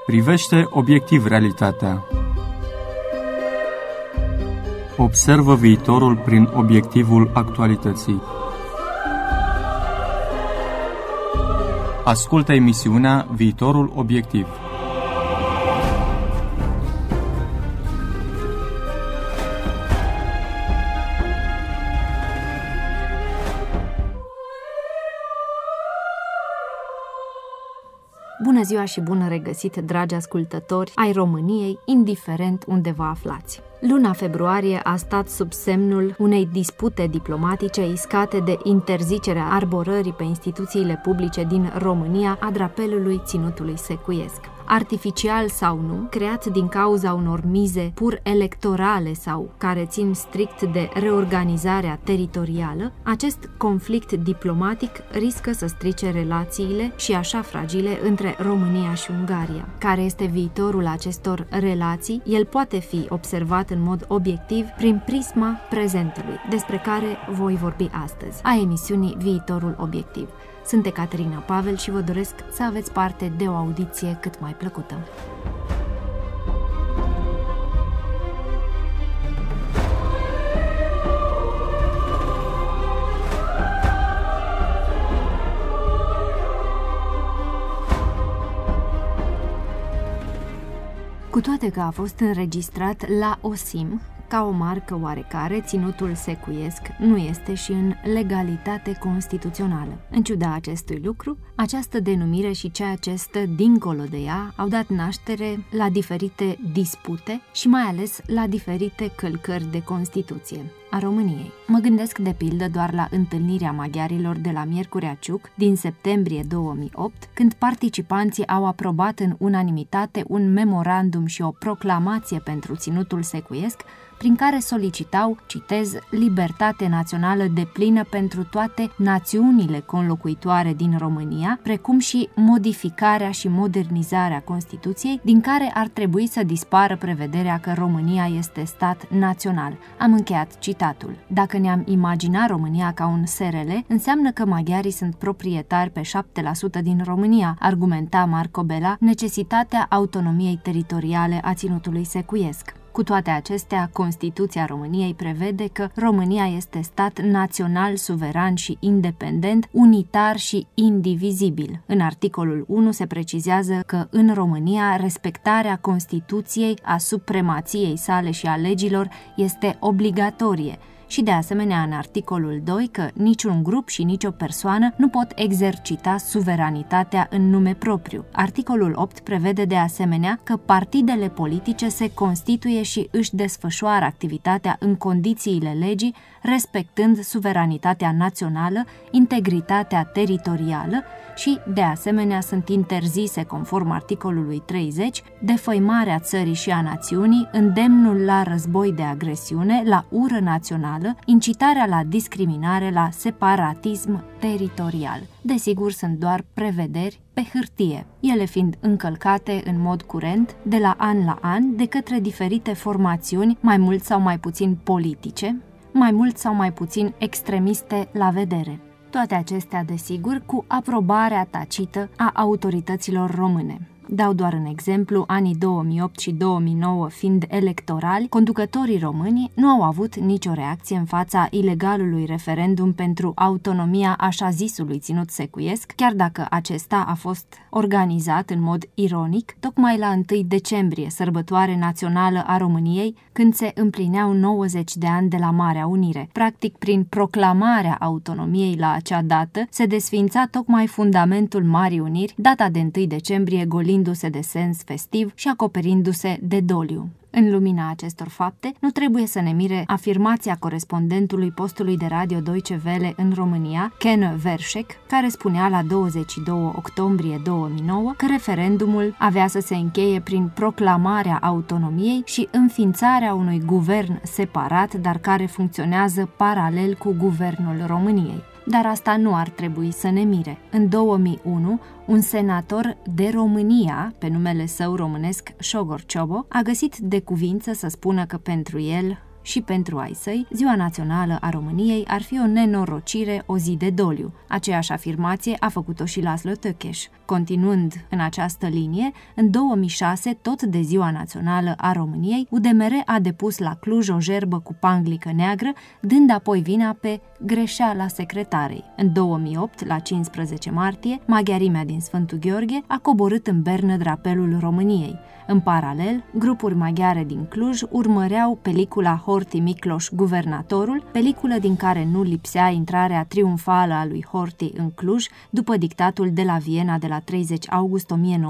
Privește obiectiv realitatea. Observă viitorul prin obiectivul actualității. Ascultă emisiunea Viitorul Obiectiv. Bună ziua și bun regăsit, dragi ascultători ai României, indiferent unde vă aflați. Luna februarie a stat sub semnul unei dispute diplomatice iscate de interzicerea arborării pe instituțiile publice din România a drapelului Ținutului Secuiesc. Artificial sau nu, creat din cauza unor mize pur electorale sau care țin strict de reorganizarea teritorială, acest conflict diplomatic riscă să strice relațiile și așa fragile între România și Ungaria. Care este viitorul acestor relații? El poate fi observat în mod obiectiv prin prisma prezentului, despre care voi vorbi astăzi, a emisiunii Viitorul Obiectiv. Sunt Ecaterina Pavel și vă doresc să aveți parte de o audiție cât mai plăcută. Cu toate că a fost înregistrat la OSIM, ca o marcă oarecare, Ținutul Secuiesc nu este și în legalitate constituțională. În ciuda acestui lucru, această denumire și ceea ce stă dincolo de ea au dat naștere la diferite dispute și mai ales la diferite călcări de Constituție a României. Mă gândesc de pildă doar la întâlnirea maghiarilor de la Miercurea Ciuc din septembrie 2008, când participanții au aprobat în unanimitate un memorandum și o proclamație pentru Ținutul Secuiesc, prin care solicitau, citez, libertate națională deplină pentru toate națiunile conlocuitoare din România, precum și modificarea și modernizarea Constituției, din care ar trebui să dispară prevederea că România este stat național. Am încheiat citatul. Dacă ne-am imagina România ca un SRL, înseamnă că maghiarii sunt proprietari pe 7% din România, argumenta Marco Bela necesitatea autonomiei teritoriale a Ținutului Secuiesc. Cu toate acestea, Constituția României prevede că România este stat național, suveran și independent, unitar și indivizibil. În articolul 1 se precizează că în România respectarea Constituției, a supremației sale și a legilor este obligatorie. Și de asemenea în articolul 2 că niciun grup și nicio persoană nu pot exercita suveranitatea în nume propriu. Articolul 8 prevede de asemenea că partidele politice se constituie și își desfășoară activitatea în condițiile legii, respectând suveranitatea națională, integritatea teritorială și, de asemenea, sunt interzise, conform articolului 30, defăimarea țării și a națiunii, îndemnul la război de agresiune, la ură națională, incitarea la discriminare, la separatism teritorial. Desigur, sunt doar prevederi pe hârtie, ele fiind încălcate în mod curent, de la an la an, de către diferite formațiuni, mai mult sau mai puțin politice, mai mult sau mai puțin extremiste la vedere. Toate acestea, desigur, cu aprobarea tacită a autorităților române. Dau doar un exemplu, anii 2008 și 2009 fiind electorali, conducătorii români nu au avut nicio reacție în fața ilegalului referendum pentru autonomia așa zisului Ținut Secuiesc, chiar dacă acesta a fost organizat în mod ironic, tocmai la 1 decembrie, sărbătoare națională a României, când se împlineau 90 de ani de la Marea Unire. Practic, prin proclamarea autonomiei la acea dată, se desființa tocmai fundamentul Marii Uniri, data de 1 decembrie golindu-se de sens festiv și acoperindu-se de doliu. În lumina acestor fapte, nu trebuie să ne mire afirmația corespondentului postului de radio Deutsche Welle în România, Ken Verșec, care spunea la 22 octombrie 2009 că referendumul avea să se încheie prin proclamarea autonomiei și înființarea unui guvern separat, dar care funcționează paralel cu guvernul României. Dar asta nu ar trebui să ne mire. În 2001, un senator de România, pe numele său românesc Șogor Ciobo, a găsit de cuvință să spună că pentru el și pentru ai săi, Ziua Națională a României ar fi o nenorocire, o zi de doliu. Aceeași afirmație a făcut-o și Laszlo Tőkés. Continuând în această linie, în 2006, tot de Ziua Națională a României, UDMR a depus la Cluj o jerbă cu panglică neagră, dând apoi vina pe greșeala secretarei. În 2008, la 15 martie, maghiarimea din Sfântul Gheorghe a coborât în bernă drapelul României. În paralel, grupuri maghiare din Cluj urmăreau pelicula Horthy Miklós, Guvernatorul, peliculă din care nu lipsea intrarea triumfală a lui Horthy în Cluj după dictatul de la Viena de la 30 august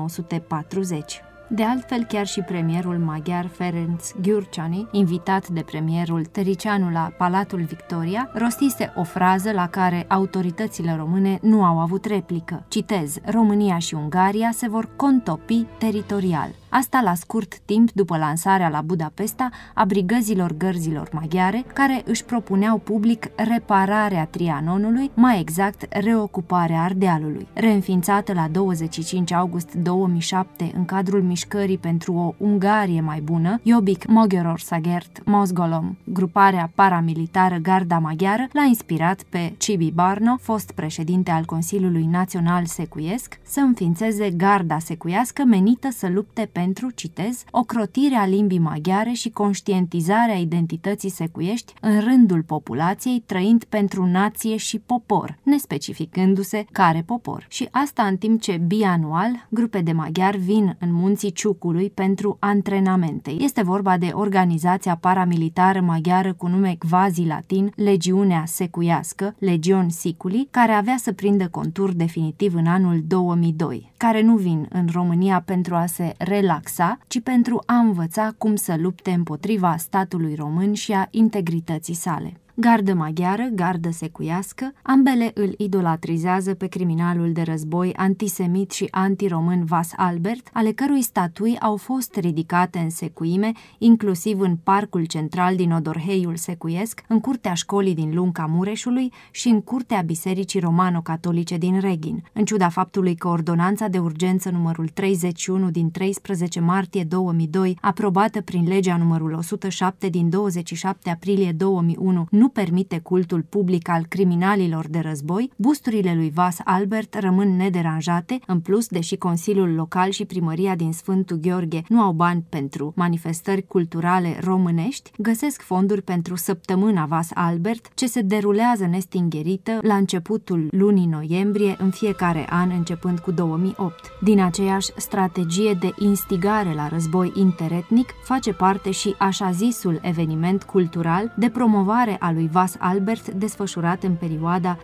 1940. De altfel, chiar și premierul maghiar Ferenc Gyurcsány, invitat de premierul Tăriceanu la Palatul Victoria, rostise o frază la care autoritățile române nu au avut replică. Citez: România și Ungaria se vor contopi teritorial. Asta la scurt timp după lansarea la Budapesta a brigăzilor gărzilor maghiare, care își propuneau public repararea Trianonului, mai exact reocuparea Ardealului. Reînființată la 25 august 2007 în cadrul mișcării pentru o Ungarie mai bună, Jobbik Magyarországért Mozgalom, gruparea paramilitară Garda Maghiară, l-a inspirat pe Cibi Barno, fost președinte al Consiliului Național Secuiesc, să înființeze garda secuiască menită să lupte pentru, citez, ocrotirea limbii maghiare și conștientizarea identității secuiești în rândul populației, trăind pentru nație și popor, nespecificându-se care popor. Și asta în timp ce bianual grupe de maghiari vin în munții Ciucului pentru antrenamente. Este vorba de organizația paramilitară maghiară cu nume quasi-latin Legiunea Secuiască, Legion Siculi, care avea să prindă contur definitiv în anul 2002, care nu vin în România pentru a se relaxa, ci pentru a învăța cum să lupte împotriva statului român și a integrității sale. Gardă maghiară, gardă secuiască, ambele îl idolatrizează pe criminalul de război antisemit și antiromân Vas Albert, ale cărui statui au fost ridicate în secuime, inclusiv în parcul central din Odorheiul secuiesc, în curtea școlii din Lunca Mureșului și în curtea Bisericii Romano-Catolice din Reghin, în ciuda faptului că ordonanța de urgență numărul 31 din 13 martie 2002, aprobată prin legea numărul 107 din 27 aprilie 2001, nu permite cultul public al criminalilor de război, busturile lui Vas Albert rămân nederanjate. În plus, deși Consiliul Local și Primăria din Sfântul Gheorghe nu au bani pentru manifestări culturale românești, găsesc fonduri pentru Săptămâna Vas Albert, ce se derulează nestingherită la începutul lunii noiembrie în fiecare an, începând cu 2008. Din aceeași strategie de instigare la război interetnic face parte și așa zisul eveniment cultural de promovare a lui Vas Albert, desfășurat în perioada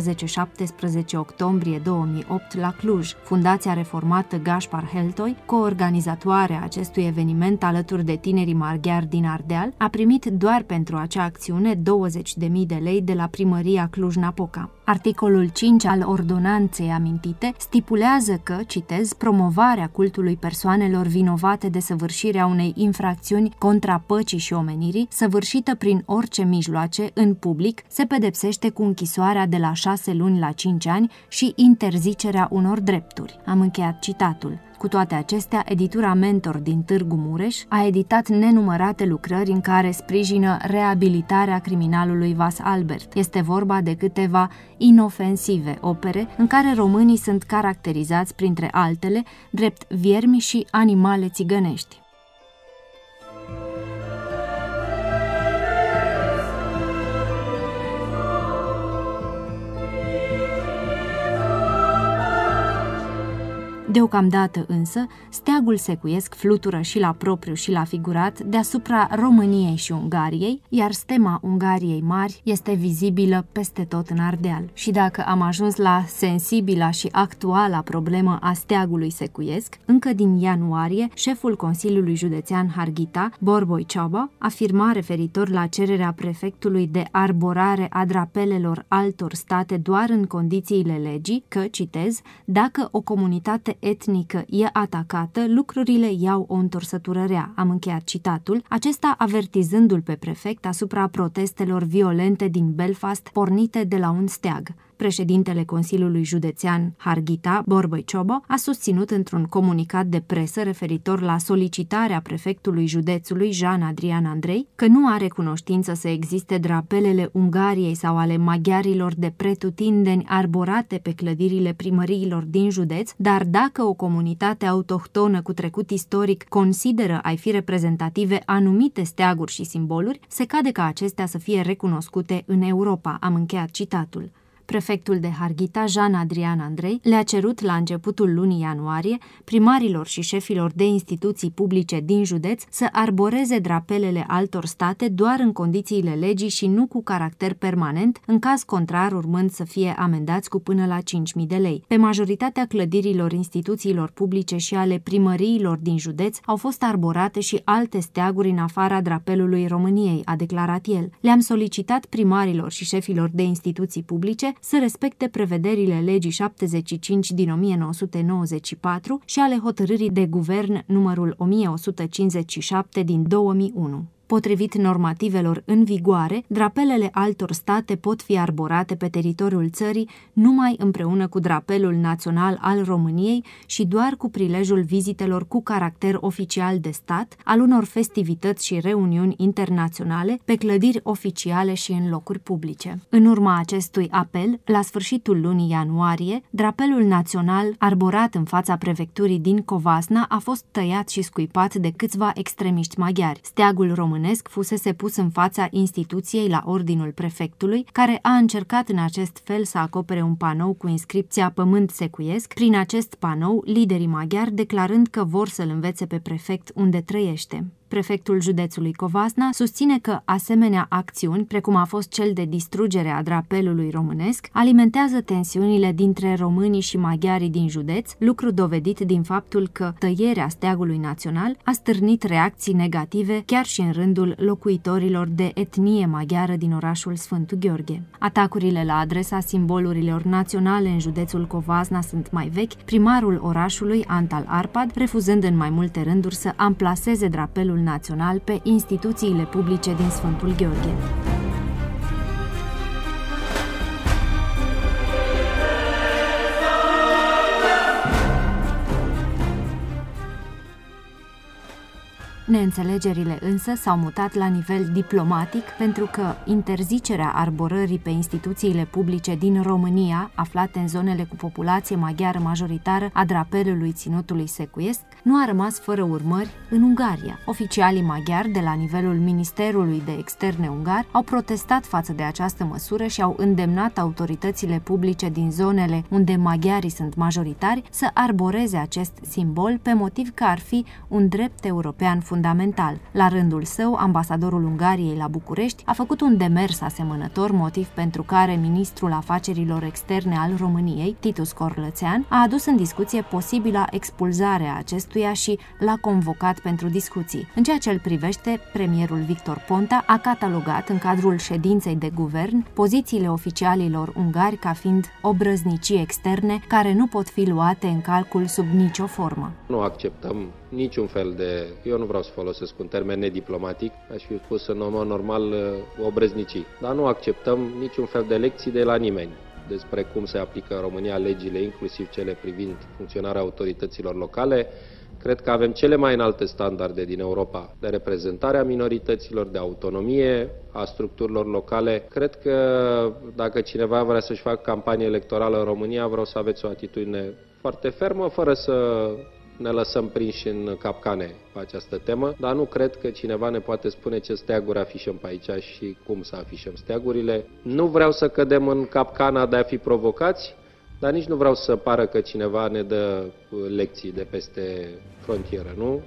13-17 octombrie 2008 la Cluj. Fundația reformată Gaspar Heltoi, coorganizatoare a acestui eveniment alături de tinerii maghiari din Ardeal, a primit doar pentru acea acțiune 20.000 de lei de la Primăria Cluj-Napoca. Articolul 5 al ordonanței amintite stipulează că, citez, promovarea cultului persoanelor vinovate de săvârșirea unei infracțiuni contra păcii și omenirii, săvârșită prin orice mijloace în public, se pedepsește cu închisoarea de la 6 luni la 5 ani și interzicerea unor drepturi. Am încheiat citatul. Cu toate acestea, editura Mentor din Târgu Mureș a editat nenumărate lucrări în care sprijină reabilitarea criminalului Vas Albert. Este vorba de câteva inofensive opere în care românii sunt caracterizați, printre altele, drept viermi și animale țigănești. Deocamdată însă, steagul secuiesc flutură și la propriu și la figurat deasupra României și Ungariei, iar stema Ungariei mari este vizibilă peste tot în Ardeal. Și dacă am ajuns la sensibila și actuala problemă a steagului secuiesc, încă din ianuarie, șeful Consiliului Județean Harghita, Borboi Ciaba, afirma referitor la cererea prefectului de arborare a drapelelor altor state doar în condițiile legii că, citez, dacă o comunitate etnică e atacată, lucrurile iau o întorsătură rea. Am încheiat citatul, acesta avertizându-l pe prefect asupra protestelor violente din Belfast pornite de la un steag. Președintele Consiliului Județean Harghita, Borbăi Ciobo, a susținut într-un comunicat de presă referitor la solicitarea prefectului județului Jean Adrian Andrei că nu are cunoștință să existe drapelele Ungariei sau ale maghiarilor de pretutindeni arborate pe clădirile primăriilor din județ, dar dacă o comunitate autohtonă cu trecut istoric consideră a fi reprezentative anumite steaguri și simboluri, se cade ca acestea să fie recunoscute în Europa, am încheiat citatul. Prefectul de Harghita, Jean Adrian Andrei, le-a cerut la începutul lunii ianuarie primarilor și șefilor de instituții publice din județ să arboreze drapelele altor state doar în condițiile legii și nu cu caracter permanent, în caz contrar urmând să fie amendați cu până la 5.000 de lei. Pe majoritatea clădirilor instituțiilor publice și ale primăriilor din județ au fost arborate și alte steaguri în afara drapelului României, a declarat el. Le-am solicitat primarilor și șefilor de instituții publice să respecte prevederile legii 75 din 1994 și ale hotărârii de guvern numărul 1157 din 2001. Potrivit normativelor în vigoare, drapelele altor state pot fi arborate pe teritoriul țării numai împreună cu drapelul național al României și doar cu prilejul vizitelor cu caracter oficial de stat, al unor festivități și reuniuni internaționale, pe clădiri oficiale și în locuri publice. În urma acestui apel, la sfârșitul lunii ianuarie, drapelul național arborat în fața prefecturii din Covasna a fost tăiat și scuipat de câțiva extremiști maghiari. Steagul român fusese pus în fața instituției la ordinul prefectului, care a încercat în acest fel să acopere un panou cu inscripția Pământ secuiesc, prin acest panou liderii maghiari declarând că vor să-l învețe pe prefect unde trăiește. Prefectul județului Covasna susține că asemenea acțiuni, precum a fost cel de distrugere a drapelului românesc, alimentează tensiunile dintre românii și maghiarii din județ, lucru dovedit din faptul că tăierea steagului național a stârnit reacții negative chiar și în rândul locuitorilor de etnie maghiară din orașul Sfântul Gheorghe. Atacurile la adresa simbolurilor naționale în județul Covasna sunt mai vechi, primarul orașului, Antal Arpad, refuzând în mai multe rânduri să amplaseze drapelul național pe instituțiile publice din Sfântul Gheorghe. Neînțelegerile însă s-au mutat la nivel diplomatic pentru că interzicerea arborării pe instituțiile publice din România, aflate în zonele cu populație maghiară majoritară a drapelului ținutului secuiesc, nu a rămas fără urmări în Ungaria. Oficialii maghiari de la nivelul Ministerului de Externe ungar au protestat față de această măsură și au îndemnat autoritățile publice din zonele unde maghiarii sunt majoritari să arboreze acest simbol pe motiv că ar fi un drept european fundamental. La rândul său, ambasadorul Ungariei la București a făcut un demers asemănător, motiv pentru care ministrul afacerilor externe al României, Titus Corlățean, a adus în discuție posibila expulzare a acestuia și l-a convocat pentru discuții. În ceea ce îl privește, premierul Victor Ponta a catalogat în cadrul ședinței de guvern pozițiile oficialilor ungari ca fiind obrăznicii externe care nu pot fi luate în calcul sub nicio formă. Nu acceptăm niciun fel de, eu nu vreau să folosesc un termen nediplomatic, aș fi spus în mod normal obrăznicii, dar nu acceptăm niciun fel de lecții de la nimeni despre cum se aplică în România legile, inclusiv cele privind funcționarea autorităților locale. Cred că avem cele mai înalte standarde din Europa de reprezentare a minorităților, de autonomie a structurilor locale. Cred că dacă cineva vrea să-și facă campanie electorală în România, vreau să aveți o atitudine foarte fermă, fără să ne lăsăm prinși în capcane pe această temă, dar nu cred că cineva ne poate spune ce steaguri afișăm pe aici și cum să afișăm steagurile. Nu vreau să cădem în capcana de a fi provocați, dar nici nu vreau să pară că cineva ne dă lecții de peste frontieră, nu?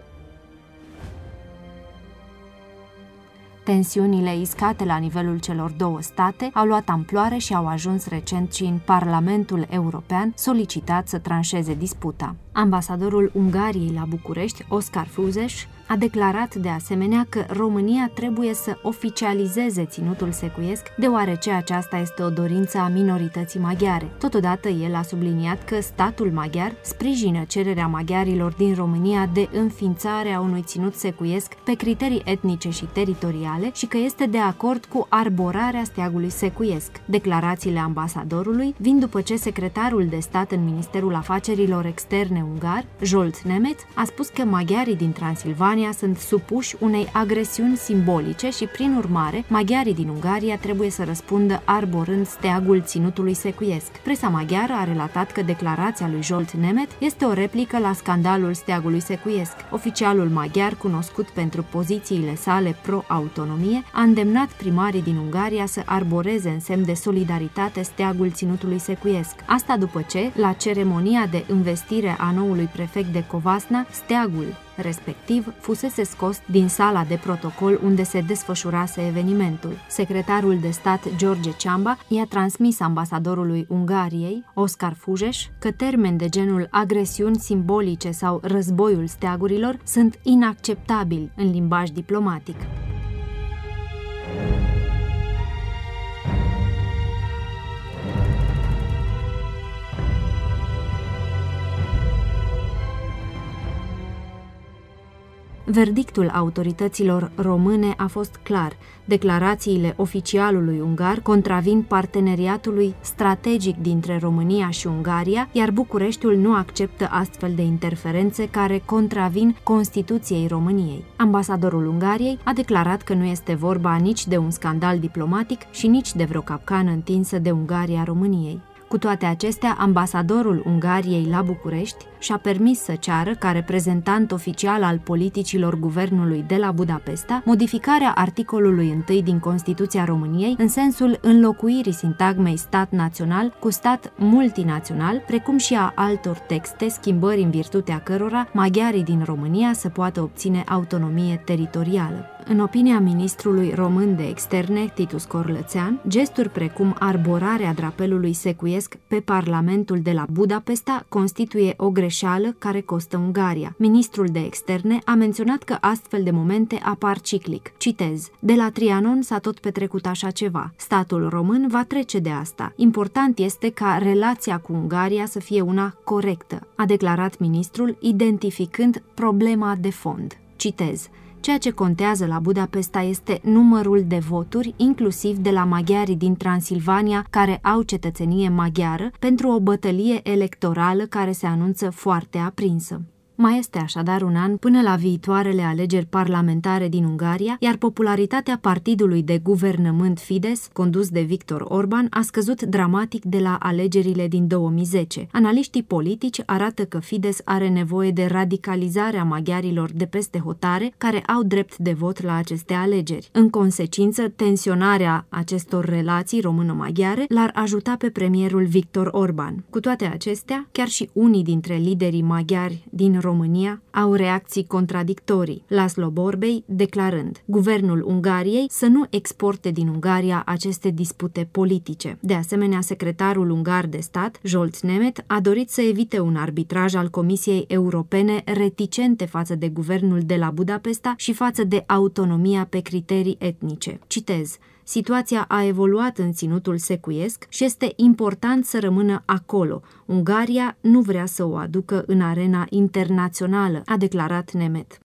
Tensiunile iscate la nivelul celor două state au luat amploare și au ajuns recent și în Parlamentul European, solicitat să tranșeze disputa. Ambasadorul Ungariei la București, Oskar Fuzes, a declarat de asemenea că România trebuie să oficializeze ținutul secuiesc, deoarece aceasta este o dorință a minorității maghiare. Totodată, el a subliniat că statul maghiar sprijină cererea maghiarilor din România de înființarea unui ținut secuiesc pe criterii etnice și teritoriale și că este de acord cu arborarea steagului secuiesc. Declarațiile ambasadorului vin după ce secretarul de stat în Ministerul Afacerilor Externe ungar, Zsolt Nemet, a spus că maghiarii din Transilvania sunt supuși unei agresiuni simbolice și, prin urmare, maghiarii din Ungaria trebuie să răspundă arborând steagul ținutului secuiesc. Presa maghiară a relatat că declarația lui Zsolt Nemet este o replică la scandalul steagului secuiesc. Oficialul maghiar, cunoscut pentru pozițiile sale pro-autonomie, a îndemnat primarii din Ungaria să arboreze în semn de solidaritate steagul ținutului secuiesc. Asta după ce, la ceremonia de învestire a noului prefect de Covasna, steagul respectiv fusese scos din sala de protocol unde se desfășurase evenimentul. Secretarul de stat George Ciamba i-a transmis ambasadorului Ungariei, Oskar Fujes, că termeni de genul agresiuni simbolice sau războiul steagurilor sunt inacceptabili în limbaj diplomatic. Verdictul autorităților române a fost clar. Declarațiile oficialului ungar contravin parteneriatului strategic dintre România și Ungaria, iar Bucureștiul nu acceptă astfel de interferențe care contravin Constituției României. Ambasadorul Ungariei a declarat că nu este vorba nici de un scandal diplomatic și nici de vreo capcană întinsă de Ungaria României. Cu toate acestea, ambasadorul Ungariei la București și-a permis să ceară, ca reprezentant oficial al politicilor guvernului de la Budapesta, modificarea articolului 1 din Constituția României în sensul înlocuirii sintagmei stat național cu stat multinațional, precum și a altor texte, schimbări în virtutea cărora maghiarii din România să poată obține autonomie teritorială. În opinia ministrului român de externe, Titus Corlățean, gesturi precum arborarea drapelului secuiesc pe Parlamentul de la Budapesta constituie o greșeală care costă Ungaria. Ministrul de externe a menționat că astfel de momente apar ciclic. Citez: "De la Trianon s-a tot petrecut așa ceva. Statul român va trece de asta. Important este ca relația cu Ungaria să fie una corectă", a declarat ministrul, identificând problema de fond. Citez: "Ceea ce contează la Budapesta este numărul de voturi, inclusiv de la maghiarii din Transilvania care au cetățenie maghiară, pentru o bătălie electorală care se anunță foarte aprinsă." Mai este așadar un an până la viitoarele alegeri parlamentare din Ungaria, iar popularitatea partidului de guvernământ Fidesz, condus de Viktor Orban, a scăzut dramatic de la alegerile din 2010. Analiștii politici arată că Fidesz are nevoie de radicalizarea maghiarilor de peste hotare care au drept de vot la aceste alegeri. În consecință, tensionarea acestor relații română-maghiare l-ar ajuta pe premierul Viktor Orban. Cu toate acestea, chiar și unii dintre liderii maghiari din România au reacții contradictorii, Laszlo Borbély declarând: "Guvernul Ungariei să nu exporte din Ungaria aceste dispute politice." De asemenea, secretarul ungar de stat, Zsolt Nemet, a dorit să evite un arbitraj al Comisiei Europene reticente față de guvernul de la Budapesta și față de autonomia pe criterii etnice. Citez: "Situația a evoluat în ținutul secuiesc și este important să rămână acolo. Ungaria nu vrea să o aducă în arena internațională", a declarat Nemet.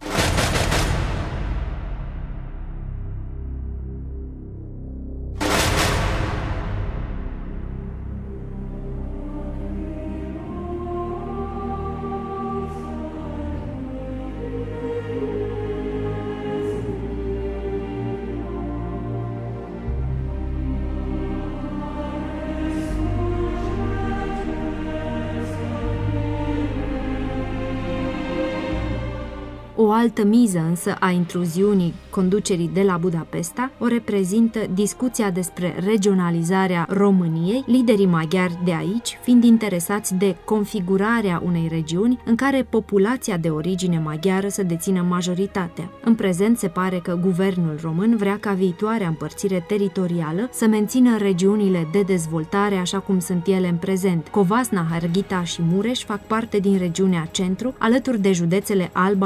O altă miză însă a intruziunii conducerii de la Budapesta o reprezintă discuția despre regionalizarea României, liderii maghiari de aici fiind interesați de configurarea unei regiuni în care populația de origine maghiară să dețină majoritatea. În prezent se pare că guvernul român vrea ca viitoarea împărțire teritorială să mențină regiunile de dezvoltare așa cum sunt ele în prezent. Covasna, Harghita și Mureș fac parte din regiunea centru, alături de județele Alba, Brașov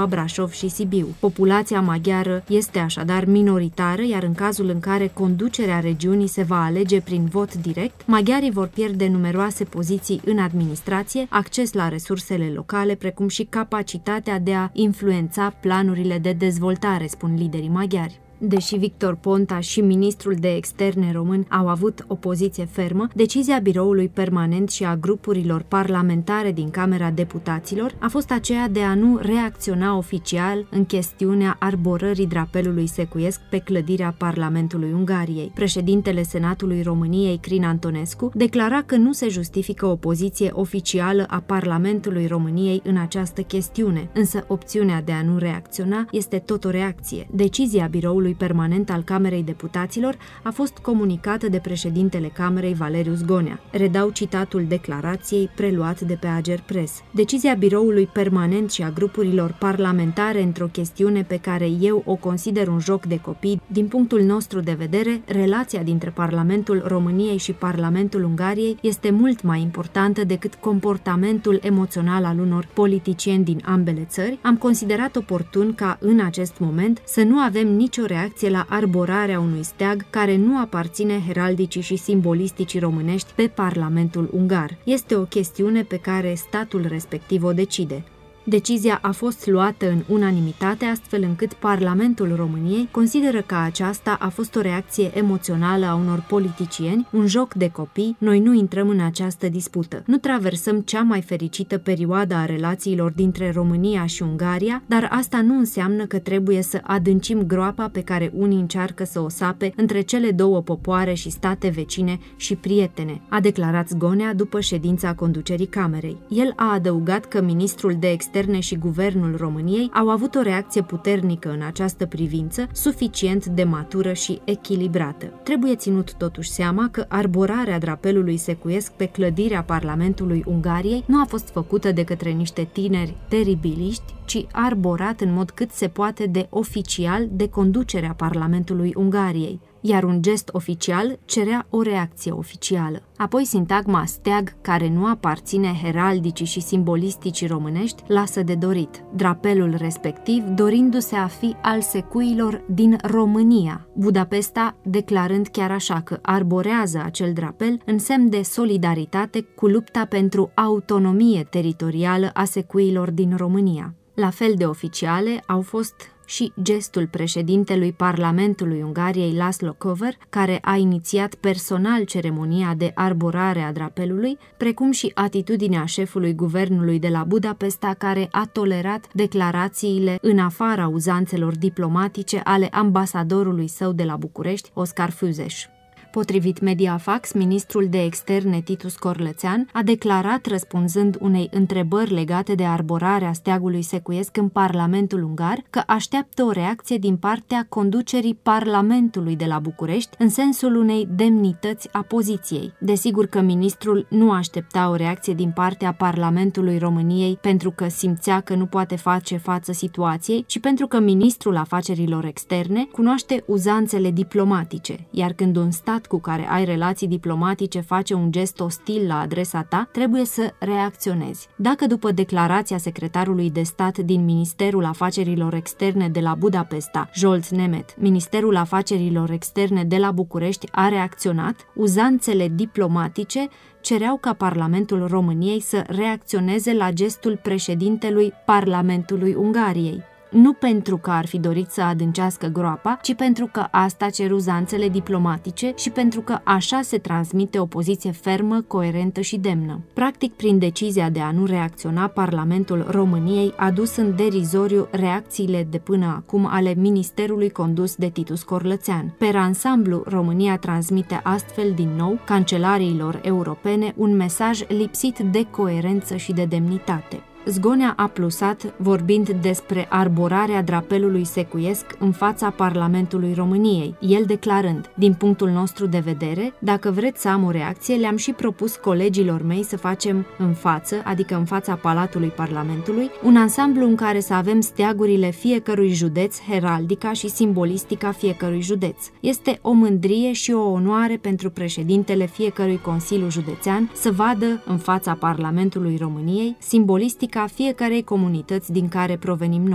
Brașov și Sibiu. Populația maghiară este așadar minoritară, iar în cazul în care conducerea regiunii se va alege prin vot direct, maghiarii vor pierde numeroase poziții în administrație, acces la resursele locale, precum și capacitatea de a influența planurile de dezvoltare, spun liderii maghiari. Deși Victor Ponta și ministrul de externe român au avut o poziție fermă, decizia biroului permanent și a grupurilor parlamentare din Camera Deputaților a fost aceea de a nu reacționa oficial în chestiunea arborării drapelului secuiesc pe clădirea Parlamentului Ungariei. Președintele Senatului României, Crin Antonescu, declara că nu se justifică o poziție oficială a Parlamentului României în această chestiune, însă opțiunea de a nu reacționa este tot o reacție. Decizia biroului permanent al Camerei Deputaților a fost comunicată de președintele Camerei, Valeriu Zgonea. Redau citatul declarației preluat de pe Agerpres. Decizia biroului permanent și a grupurilor parlamentare într-o chestiune pe care eu o consider un joc de copii, din punctul nostru de vedere, relația dintre Parlamentul României și Parlamentul Ungariei este mult mai importantă decât comportamentul emoțional al unor politicieni din ambele țări. Am considerat oportun ca în acest moment să nu avem nicio reacție la arborarea unui steag care nu aparține heraldicii și simbolisticii românești pe Parlamentul Ungar. Este o chestiune pe care statul respectiv o decide. Decizia a fost luată în unanimitate, astfel încât Parlamentul României consideră că aceasta a fost o reacție emoțională a unor politicieni, un joc de copii. Noi nu intrăm în această dispută. Nu traversăm cea mai fericită perioadă a relațiilor dintre România și Ungaria, dar asta nu înseamnă că trebuie să adâncim groapa pe care unii încearcă să o sape între cele două popoare și state vecine și prietene, a declarat Zgonea după ședința conducerii Camerei. El a adăugat că ministrul de externe și guvernul României au avut o reacție puternică în această privință, suficient de matură și echilibrată. Trebuie ținut totuși seama că arborarea drapelului secuiesc pe clădirea Parlamentului Ungariei nu a fost făcută de către niște tineri teribiliști, ci arborat în mod cât se poate de oficial de conducerea Parlamentului Ungariei, iar un gest oficial cerea o reacție oficială. Apoi sintagma steag, care nu aparține heraldicii și simbolisticii românești, lasă de dorit. Drapelul respectiv dorindu-se a fi al secuilor din România, Budapesta declarând chiar așa că arborează acel drapel în semn de solidaritate cu lupta pentru autonomie teritorială a secuilor din România. La fel de oficiale au fost și gestul președintelui Parlamentului Ungariei, Laszlo Kövér, care a inițiat personal ceremonia de arborare a drapelului, precum și atitudinea șefului guvernului de la Budapesta, care a tolerat declarațiile în afara uzanțelor diplomatice ale ambasadorului său de la București, Oskar Füzes. Potrivit Mediafax, ministrul de externe Titus Corlățean a declarat, răspunzând unei întrebări legate de arborarea steagului secuiesc în Parlamentul Ungar, că așteaptă o reacție din partea conducerii Parlamentului de la București în sensul unei demnități a poziției. Desigur că ministrul nu aștepta o reacție din partea Parlamentului României pentru că simțea că nu poate face față situației, ci pentru că ministrul afacerilor externe cunoaște uzanțele diplomatice, iar când un stat cu care ai relații diplomatice face un gest ostil la adresa ta, trebuie să reacționezi. Dacă după declarația secretarului de stat din Ministerul Afacerilor Externe de la Budapesta, Zsolt Nemet, Ministerul Afacerilor Externe de la București a reacționat, uzanțele diplomatice cereau ca Parlamentul României să reacționeze la gestul președintelui Parlamentului Ungariei. Nu pentru că ar fi dorit să adâncească groapa, ci pentru că asta cer uzanțele diplomatice și pentru că așa se transmite o poziție fermă, coerentă și demnă. Practic, prin decizia de a nu reacționa, Parlamentul României a dus în derizoriu reacțiile de până acum ale ministerului condus de Titus Corlățean. Per ansamblu, România transmite astfel din nou cancelariilor europene un mesaj lipsit de coerență și de demnitate. Zgonea a plusat vorbind despre arborarea drapelului secuiesc în fața Parlamentului României, el declarând: din punctul nostru de vedere, dacă vreți să am o reacție, le-am și propus colegilor mei să facem în față, adică în fața Palatului Parlamentului, un ansamblu în care să avem steagurile fiecărui județ, heraldica și simbolistica fiecărui județ. Este o mândrie și o onoare pentru președintele fiecărui Consiliu Județean să vadă în fața Parlamentului României simbolistica fiecarei comunități din care provenim noi.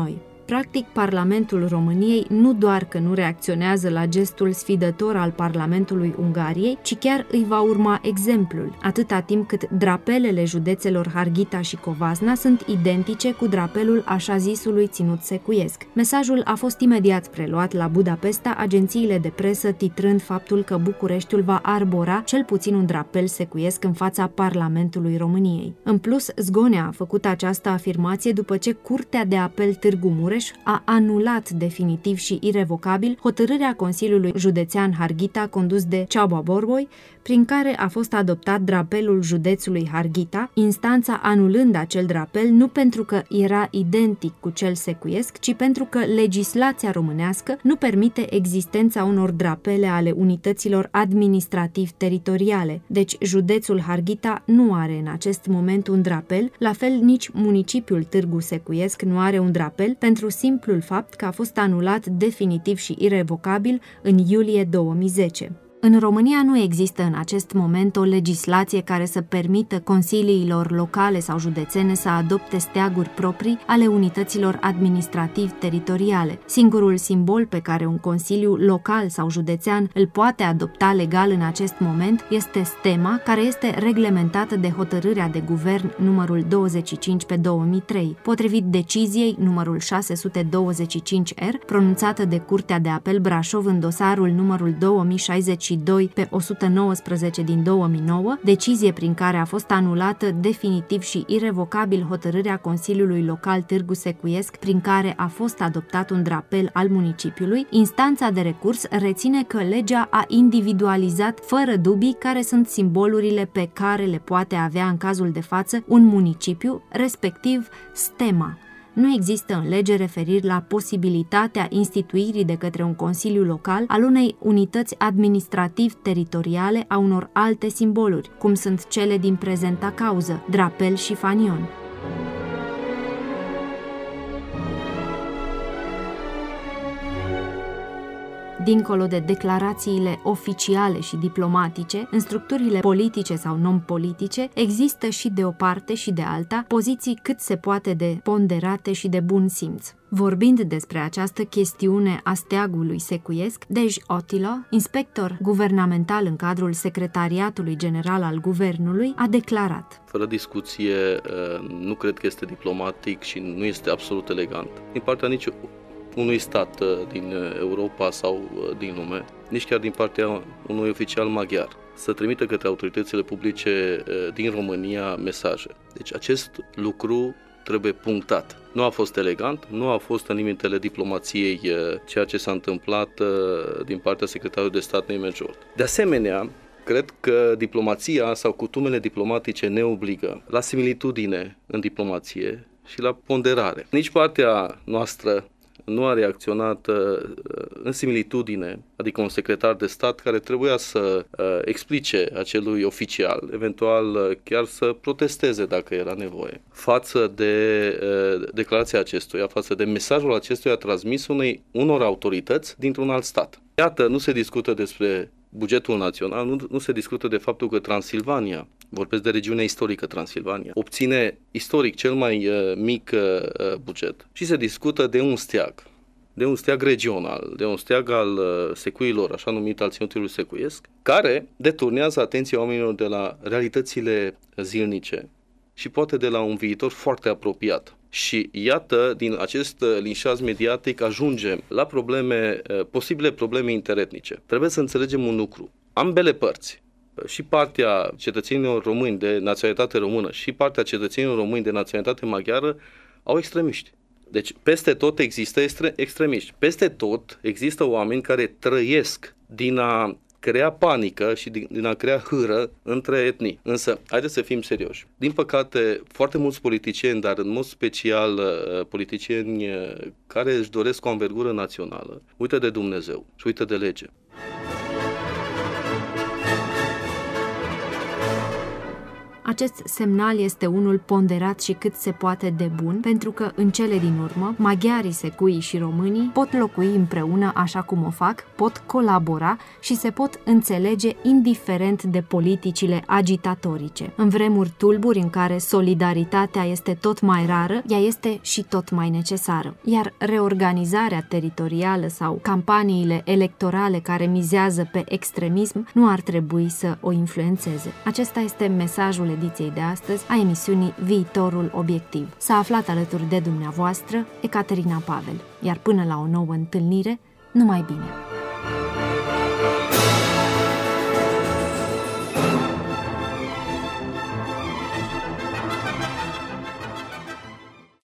Practic, Parlamentul României nu doar că nu reacționează la gestul sfidător al Parlamentului Ungariei, ci chiar îi va urma exemplul, atâta timp cât drapelele județelor Harghita și Covasna sunt identice cu drapelul așa zisului ținut secuiesc. Mesajul a fost imediat preluat la Budapesta, agențiile de presă titrând faptul că Bucureștiul va arbora cel puțin un drapel secuiesc în fața Parlamentului României. În plus, Zgonea a făcut această afirmație după ce Curtea de Apel Târgu Mureș a anulat definitiv și irevocabil hotărârea Consiliului Județean Harghita condus de Ceaba Borboi, prin care a fost adoptat drapelul județului Harghita, instanța anulând acel drapel nu pentru că era identic cu cel secuiesc, ci pentru că legislația românească nu permite existența unor drapele ale unităților administrativ-teritoriale. Deci județul Harghita nu are în acest moment un drapel, la fel nici municipiul Târgu Secuiesc nu are un drapel pentru simplul fapt că a fost anulat definitiv și irevocabil în iulie 2010. În România nu există în acest moment o legislație care să permită consiliilor locale sau județene să adopte steaguri proprii ale unităților administrativ-teritoriale. Singurul simbol pe care un consiliu local sau județean îl poate adopta legal în acest moment este stema, care este reglementată de hotărârea de guvern numărul 25/2003, potrivit deciziei numărul 625R, pronunțată de Curtea de Apel Brașov în dosarul numărul 2062/119 din 2009, decizie prin care a fost anulată definitiv și irevocabil hotărârea Consiliului Local Târgu Secuiesc, prin care a fost adoptat un drapel al municipiului. Instanța de recurs reține că legea a individualizat fără dubii care sunt simbolurile pe care le poate avea în cazul de față un municipiu, respectiv stema. Nu există în lege referiri la posibilitatea instituirii de către un consiliu local al unei unități administrativ-teritoriale a unor alte simboluri, cum sunt cele din prezenta cauză, drapel și fanion. Dincolo de declarațiile oficiale și diplomatice, în structurile politice sau non-politice, există și de o parte și de alta poziții cât se poate de ponderate și de bun simț. Vorbind despre această chestiune a steagului secuiesc, Dej Otilo, inspector guvernamental în cadrul Secretariatului General al Guvernului, a declarat: fără discuție, nu cred că este diplomatic și nu este absolut elegant din partea nici unui stat din Europa sau din lume, nici chiar din partea unui oficial maghiar, să trimită către autoritățile publice din România mesaje. Deci acest lucru trebuie punctat. Nu a fost elegant, nu a fost în limitele diplomației ceea ce s-a întâmplat din partea secretarului de stat Neime Zsolt. De asemenea, cred că diplomația sau cutumele diplomatice ne obligă la similitudine în diplomație și la ponderare. Nici partea noastră nu a reacționat în similitudine, adică un secretar de stat care trebuia să explice acelui oficial, eventual chiar să protesteze dacă era nevoie, față de declarația acestuia, față de mesajul acestuia transmis unor autorități dintr-un alt stat. Iată, nu se discută despre bugetul național, nu se discută de faptul că Transilvania, vorbesc de regiunea istorică Transilvania, obține istoric cel mai mic buget și se discută de un steag regional, de un steag al secuilor, așa numit al ținutului secuiesc, care deturnează atenția oamenilor de la realitățile zilnice și poate de la un viitor foarte apropiat. Și iată, din acest linșaj mediatic ajungem la posibile probleme interetnice. Trebuie să înțelegem un lucru. Ambele părți, și partea cetățenilor români de naționalitate română și partea cetățenilor români de naționalitate maghiară, au extremiști. Deci peste tot există extremiști. Peste tot există oameni care trăiesc din a crea panică și din a crea hâră între etnii. Însă, haideți să fim serioși. Din păcate, foarte mulți politicieni, dar în mod special politicieni care își doresc o anvergură națională, uită de Dumnezeu și uită de lege. Acest semnal este unul ponderat și cât se poate de bun, pentru că în cele din urmă, maghiarii, secuii și românii pot locui împreună așa cum o fac, pot colabora și se pot înțelege indiferent de politicile agitatorice. În vremuri tulburi în care solidaritatea este tot mai rară, ea este și tot mai necesară. Iar reorganizarea teritorială sau campaniile electorale care mizează pe extremism nu ar trebui să o influențeze. Acesta este mesajul ediției de astăzi a emisiunii Viitorul Obiectiv. S-a aflat alături de dumneavoastră Ecaterina Pavel, iar până la o nouă întâlnire, numai bine!